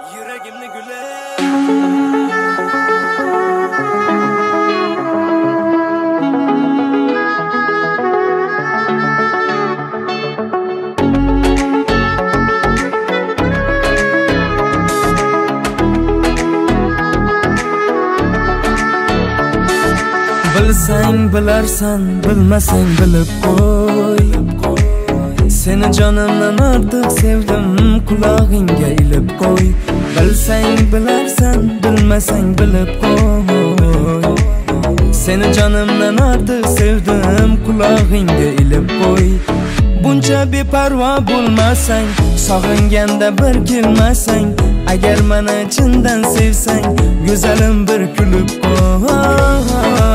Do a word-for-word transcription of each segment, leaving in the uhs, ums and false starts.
Yüreğimde güler. Bilsang bilarsan, bilmasang bilib qo'y. Seni canımdan artıq sevdim, qulog'ingga ilib qo'y. Bilsang bilarsan, bilmasang bilib qo'y. Seni canımdan artıq sevdim, qulog'ingga ilib qo'y. Buncha beparvo bo'lmasang, sog'inganda bir kelmasang, agar meni chindan sevsang, go'zalim bir kulib qo'y.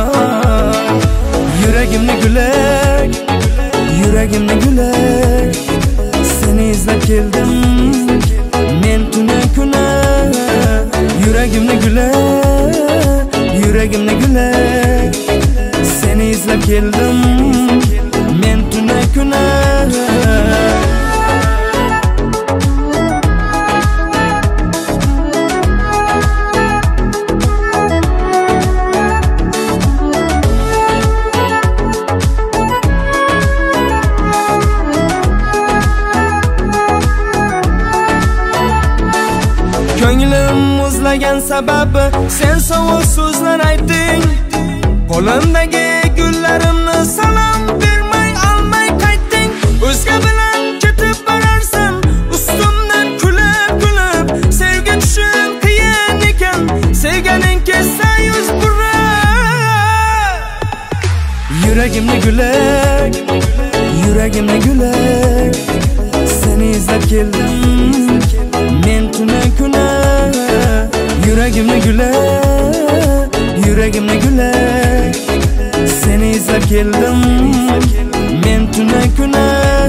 Yüreğimde güler, yüreğimde güler. Seni izlep geldim, men tuna kuna. Yüreğimde güler, yüreğimde güler. Seni izlep geldim, men tuna kuna. Ko'nglim muzlagan sababi sen sovuq so'zlar aytding. Qo'limdagi gullarimni salom bermay olmay qaytding. O'zga bilan ketib borarsan, ustimdan kulib kulib. Sevgi tushun qiyin ekan, sevganing kelsa yuz burar. Yüreğimde güler, yüreğimde güler. Seni izlep geldim, men tuna kuna. Yüreğimde güler, yüreğimde güler. Seni izlep geldim, men tuna kuna.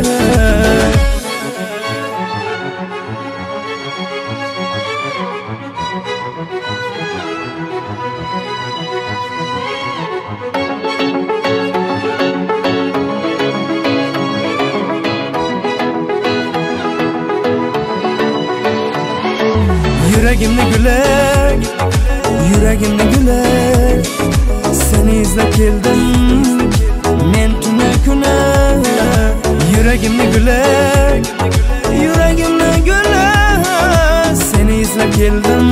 Yüreğimde güler, yüreğimde güler. Seni izlep geldim, men tuna kuna. Yüreğimde güler, yüreğimde güler. Seni izlep geldim,